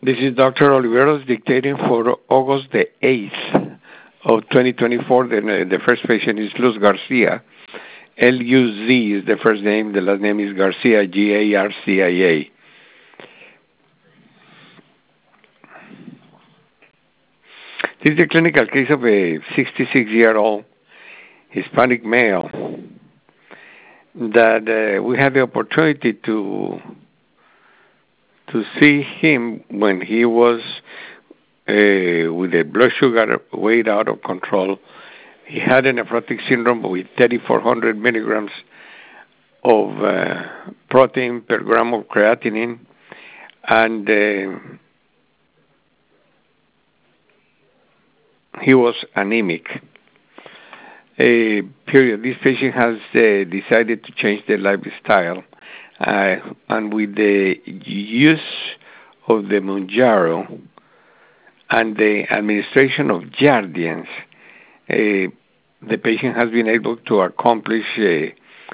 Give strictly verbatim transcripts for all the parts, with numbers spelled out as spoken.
This is Doctor Oliveros dictating for August the eighth of twenty twenty-four. The, the first patient is Luz Garcia. L U Z is the first name. The last name is Garcia, G A R C I A. This is the clinical case of a sixty-six-year-old Hispanic male that uh, we had the opportunity to to see him when he was uh, with the blood sugar way out of control. He had a nephrotic syndrome with thirty-four hundred milligrams of uh, protein per gram of creatinine, and uh, he was anemic. Uh, period. This patient has uh, decided to change their lifestyle, uh, and with the use of the Mounjaro and the administration of Jardiance, uh, the patient has been able to accomplish uh,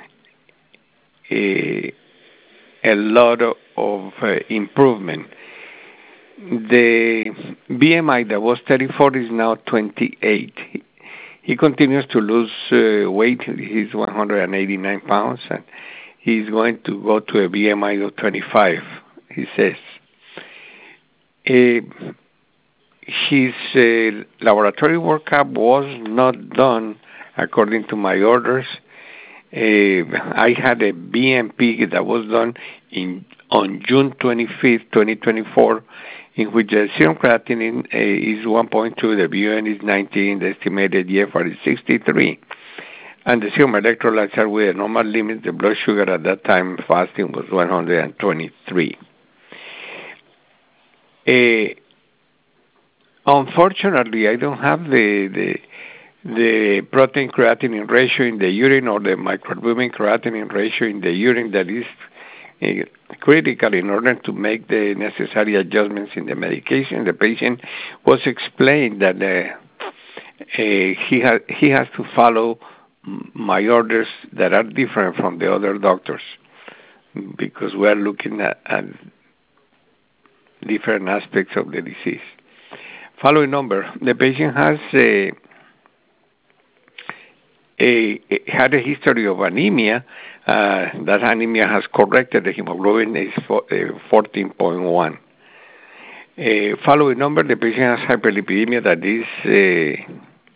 a, a lot of, of uh, improvement. The B M I that was thirty-four is now twenty-eight. He, he continues to lose uh, weight. He's one hundred eighty-nine pounds, and he's going to go to a B M I of twenty-five, he says. Uh, his uh, laboratory workup was not done according to my orders. Uh, I had a B M P that was done in on June twenty-fifth, twenty twenty-four, in which the serum creatinine uh, is one point two, the B U N is nineteen, the estimated E F R is sixty-three, and the serum electrolytes are with a normal limit. The blood sugar at that time fasting was one hundred twenty-three. Uh, unfortunately, I don't have the, the the protein creatinine ratio in the urine or the microalbumin creatinine ratio in the urine that is uh, critical in order to make the necessary adjustments in the medication. The patient was explained that uh, uh, he, ha- he has to follow my orders that are different from the other doctors because we are looking at, at different aspects of the disease. Following number, the patient has a, a, a had a history of anemia. Uh, that anemia has corrected. The hemoglobin is fourteen point one. Uh, following number, the patient has hyperlipidemia that is uh,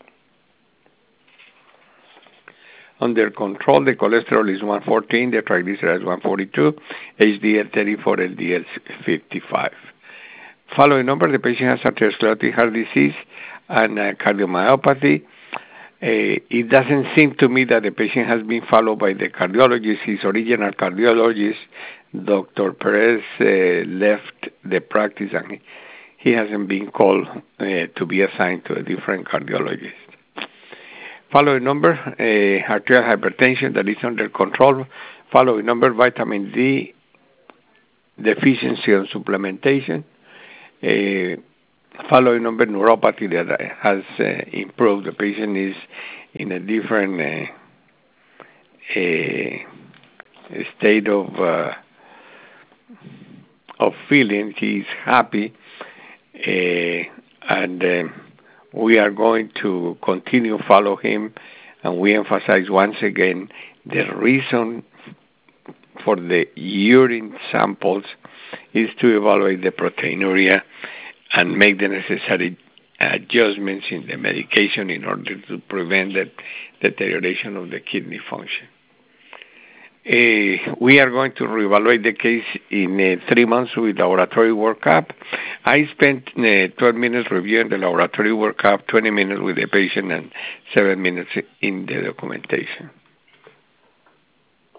under control. The cholesterol is one fourteen, the triglyceride is one forty-two, H D L thirty-four, L D L fifty-five. Following number, the patient has atherosclerotic heart disease and uh, cardiomyopathy. Uh, it doesn't seem to me that the patient has been followed by the cardiologist. His original cardiologist, Doctor Perez, uh, left the practice and he, he hasn't been called uh, to be assigned to a different cardiologist. Following number, uh, arterial hypertension that is under control. Following number, vitamin D deficiency and supplementation. Uh, Following number, neuropathy that has uh, improved. The patient is in a different uh, uh, state of uh, of feeling. He's happy, uh, and uh, we are going to continue follow him. And we emphasize once again the reason for the urine samples is to evaluate the proteinuria and make the necessary adjustments in the medication in order to prevent the deterioration of the kidney function. Uh, we are going to reevaluate the case in uh, three months with laboratory workup. I spent uh, twelve minutes reviewing the laboratory workup, twenty minutes with the patient, and seven minutes in the documentation.